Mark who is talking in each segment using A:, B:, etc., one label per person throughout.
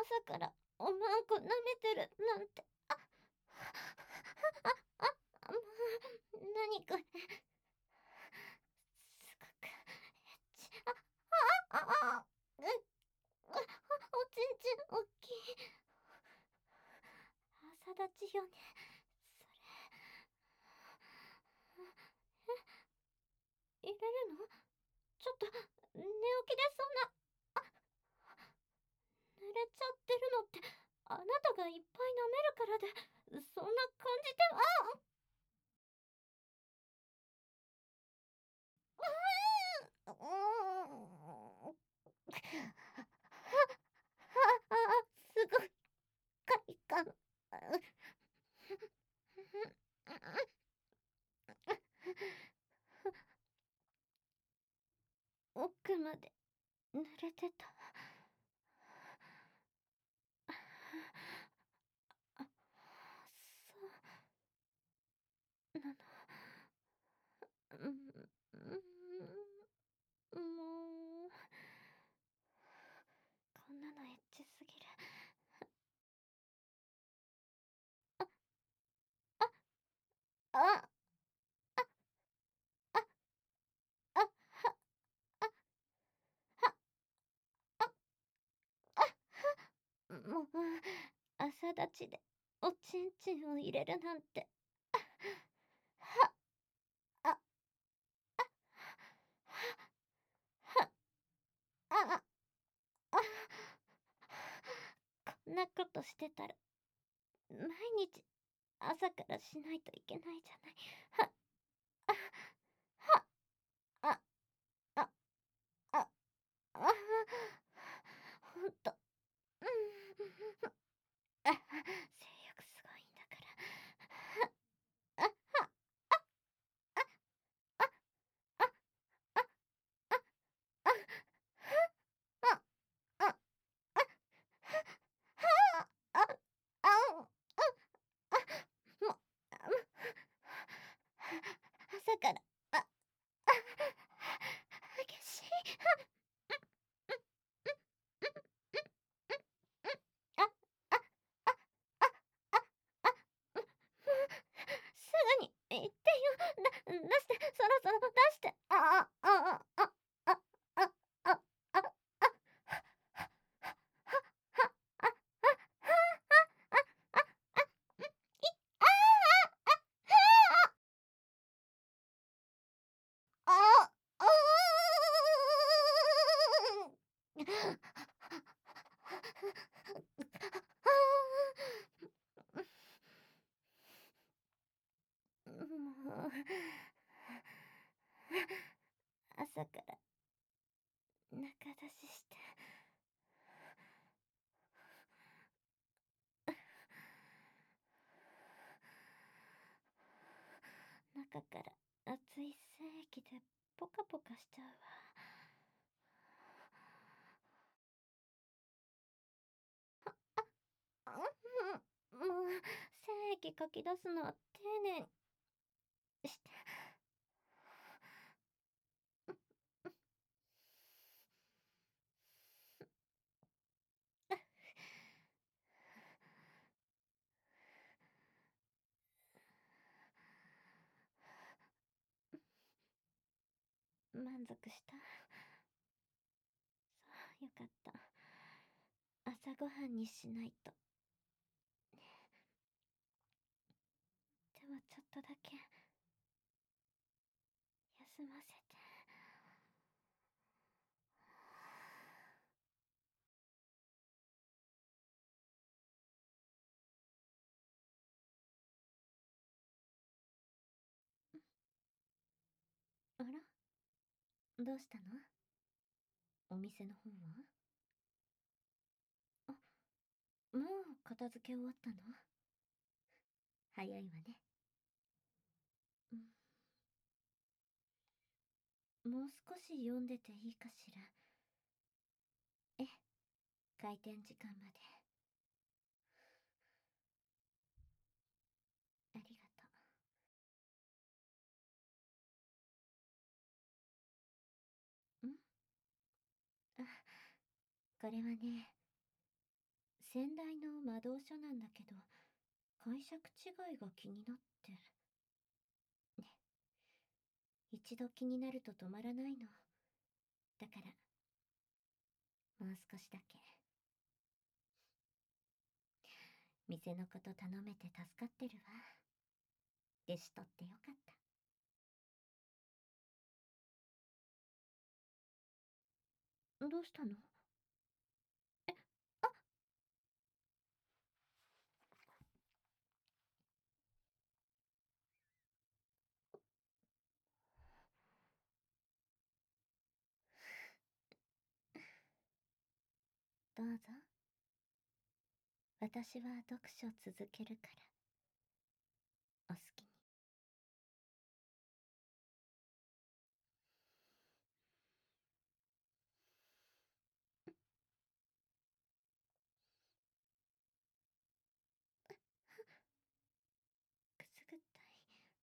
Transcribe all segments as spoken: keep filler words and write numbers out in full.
A: 朝からおまんこ舐めてるなんて。あ、あ、あ、あ、もう、なにこれ。すごく、エッチ。あ、あ、あ、あ、う、う、おちんちんおっきい。朝立ちよね、それ。え、入れるの？ちょっと、寝起きでそんな、あ、濡れちゃってるのって、あなたがいっぱい舐めるからで、そんな感じで、ああ、うーん、うーん。あ、あ、あ、すごい快感。奥まで濡れてた。あ、そうなの。うん、うん、もう、こんなのエッチすぎる。あ、あ、あ、あ、は、あ、は、あ、もう、朝立ちでおちんちんを入れるなんて。は、あ、は、は、あ、あ、こんなことしてたら、毎日朝からしないといけないじゃない。は、あ、は、あ、あ、あ、あ、ほんと、うん、あ、性欲すごいんだから。あ、は、あ、あ、あ、あ、あ、あ、あ、あ、あ、はあ、あ、あ、あ、もう、あ、朝から、あ、あ、激しい。あ、あ、あ、あ、あ、あ、うん、すぐに言ってよ。だ出して、そろそろ出して。ああ、ああ、あ、あ、あ、あ、あ、あ、ああ、ああ、もう、朝から中出しして。中から熱い精液でポカポカしちゃうわ。あ、うん、もう、精液かき出すのは丁寧にして。満足した？そう、よかった。朝ごはんにしないと。でもちょっとだけ休ませて。あら、どうしたの？お店の方は？あ、もう片付け終わったの？早いわね。うん、もう少し読んでていいかしら。え、開店時間まで。ありがとう。ん、あ、これはね、 先代の魔導書なんだけど、解釈違いが気になって。ね。一度気になると止まらないの。だから、もう少しだけ。店のこと頼めて助かってるわ。弟子取ってよかった。どうしたの？え、あ、どうぞ。私は読書続けるから、お好きに。くすぐったい。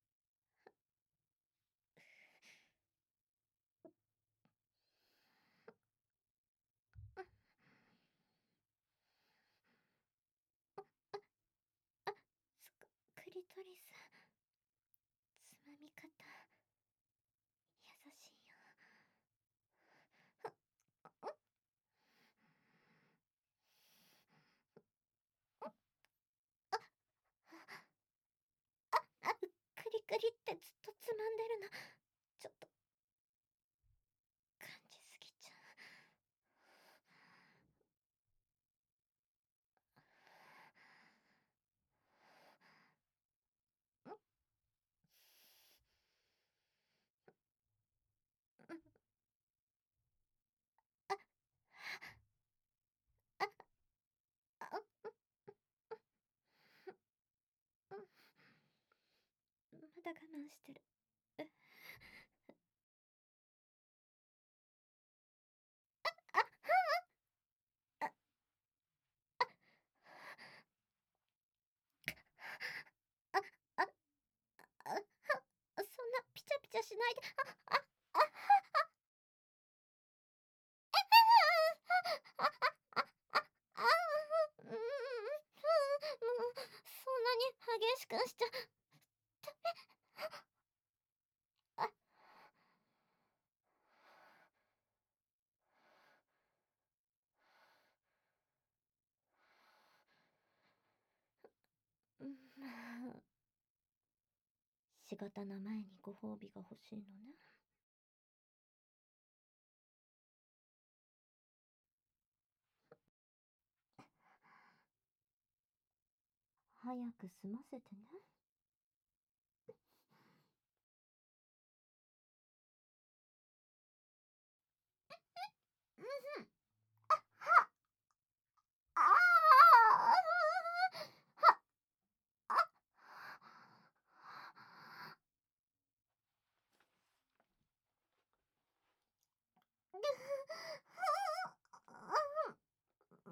A: あ、すく、クリトリス。つまみ方、優しいよ。あ、クリクリってずっとつまんでるの。ちょっと、感じすぎちゃう。ん、うん、あ、あ、あ、うん、まだ我慢してる。う、あ、あ、あ、あ、あ、そんなピチャピチャしないで。あ、あ、あ、あ、あ、あ、あ、うん、うん、もう、そんなに激しくしちゃ、あ、うん、まあ、仕事の前にご褒美が欲しいのね。早く済ませてね。うん、は、ああ、は、あ、うん、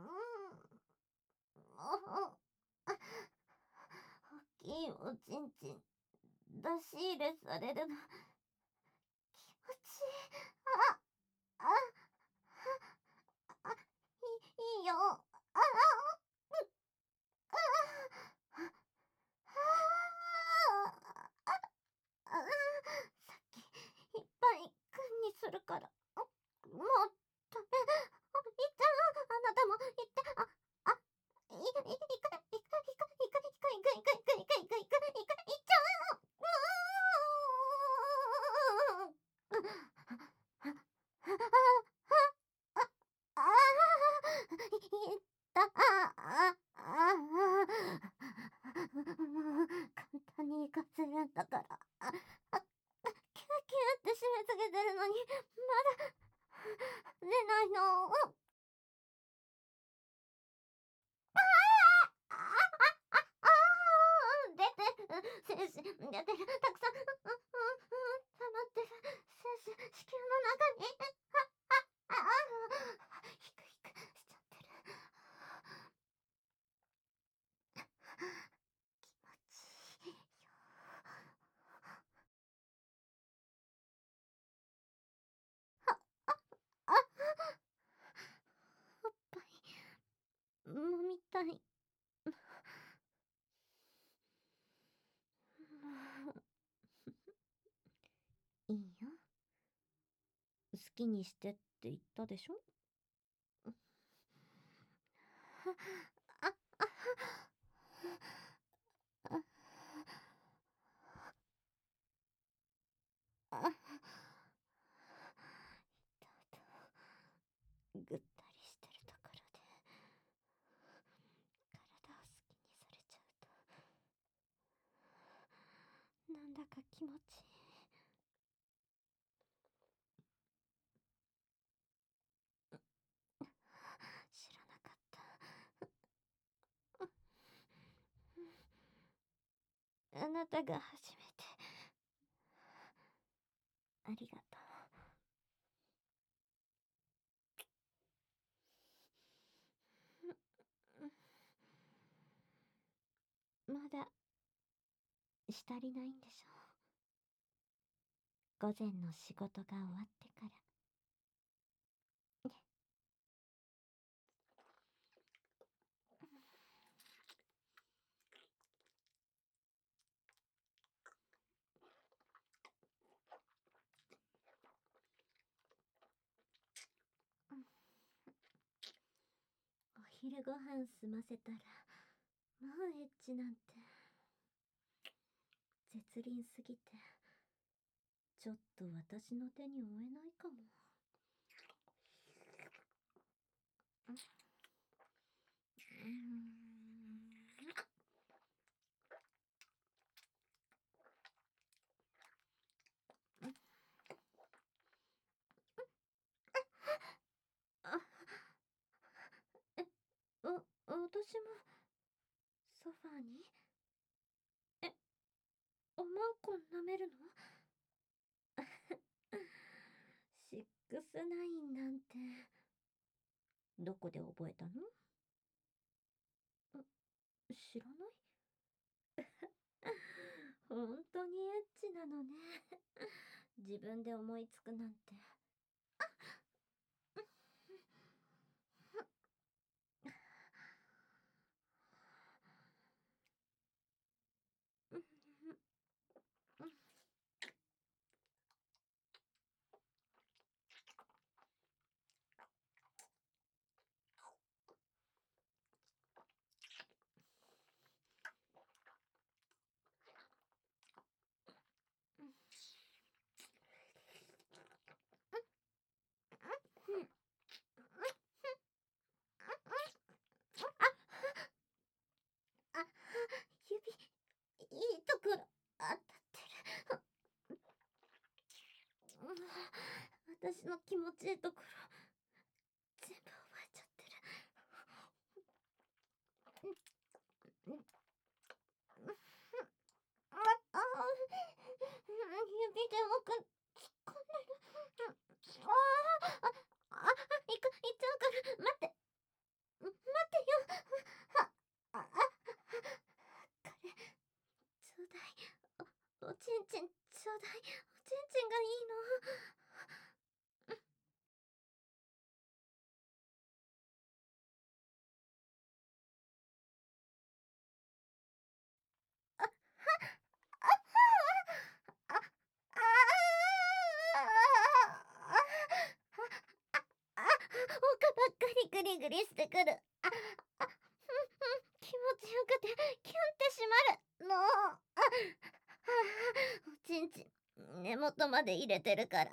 A: 大きいおちんちん出し入れされるの気持ちいい。あ、あ、あ、いい、いいよ。あ、あ、あ、あ、あ、あ、さっきいっぱい君にするから。あ、もうダメ。あ、いっちゃう。あなたも行って。あ、あ、い、い、いく、いく、いく、いく、いく、いく、いく、いく、いく、いく、いく、いく、いく、いく、いく、いっちゃう。もう。ああ、いった。ああ、ああ、簡単に行かせるんだから。あ、あ、キューキューって締め付けてるのに、まだ出ないの。ああ、ああ、ああ、出てる。精子、出てる。たくさん、うん、うん、うん、溜まってる。精子、子宮の中に。ああ、ああ、ヒクヒクしちゃってる。気持ちいいよ。あ、あ、おっぱい、もみい。もう、いいよ。好きにしてって言ったでしょ？あ、あ、あ、あ、ぐったりしてるところで、体を好きにされちゃうと、なんだか気持ちいい。知らなかった。あなたが初めて。ありがとう。まだ、したりないんでしょう。午前の仕事が終わってから。ね。お昼ご飯済ませたら、もうエッチなんて、絶倫すぎて、ちょっと私の手に負えないかも。うーん。あ、え、わ、私も、ソファーに？え、おまんこ舐めるの？シックスナインなんて、どこで覚えたの？知らない？本当にエッチなのね。自分で思いつくなんて。あ、指、いいところ、当たってる。私の気持ちいいところ、全部覚えちゃってる。ああ、指でもくっつかんでる。ああ、あ、あ、いく、いっちゃうから、待って。待ってよ。あ、あ、あ、これ、ちょうだい。お、おちんちん、ちょうだい。おちんちんがいいの。あ、あ、あ、あ、あ、あ、あ、丘ばっかりグリグリしてくる。あ、あ、ふんふん、気持ちよくて、キュンってしまる。もう、あ、おちんちん、根元まで入れてるから。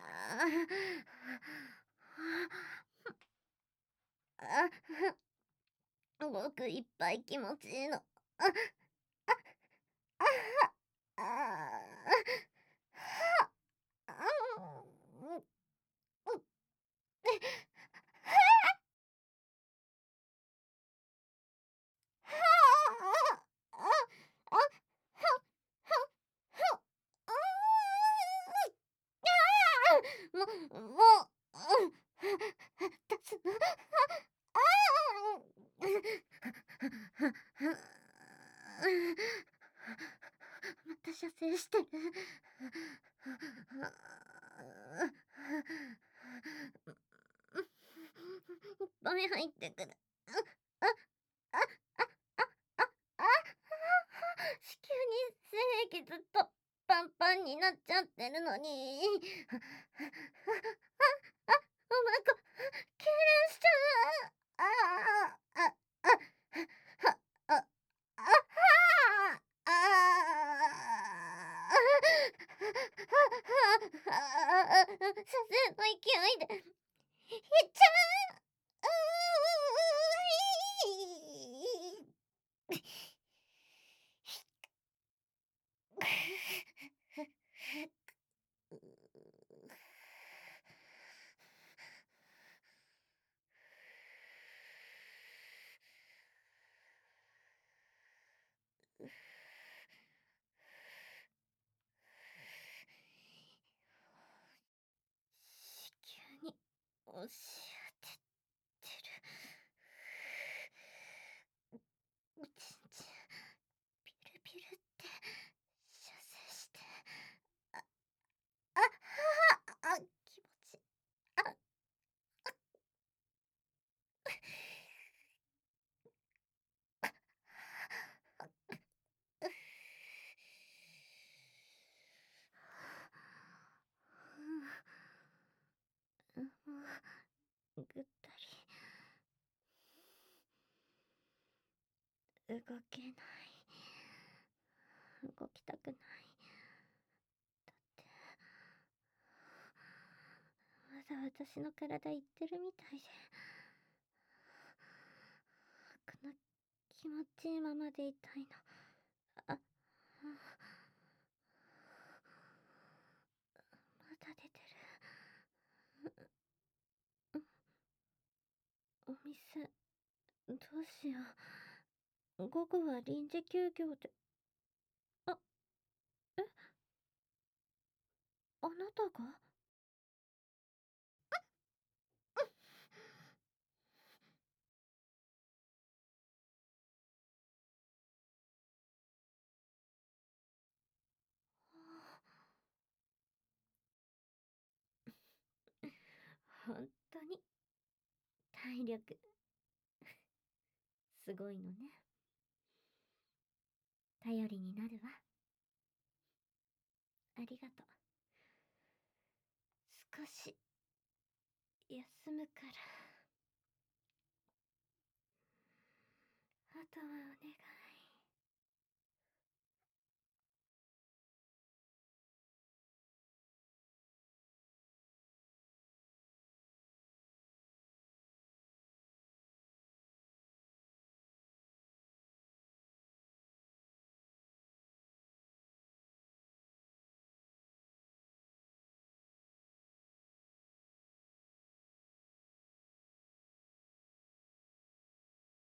A: あ、すごくいっぱい気持ちいいの。あ、あ、あ、あ、あ、うん、もう、もう、出すの。ああ、また射精してる。いっぱい入ってくる。あ、あ、あ、 パンになっちゃってるのに。あ、あ、あ、あ、おまこ、痙攣しちゃう。ああ、あ、あ、は、あ、あ、はあ、ああ、ああ、射精の勢いで、いっちゃう。うーい。子宮に押し当ててる。おちんちん、ピルピルって射精して、あ、あ、はあ、あ、気持ち、あ、あ、うん、もう、ぐったり、動けない。動きたくない。だって、まだ私の体言ってるみたいで。この気持ちいいままでいたいの。あ、あ、まだ出てる。お店、どうしよう。午後は臨時休業で。あ、え、あなたが？本当に体力すごいのね。頼りになるわ。ありがとう。少し休むから。あとはお願い。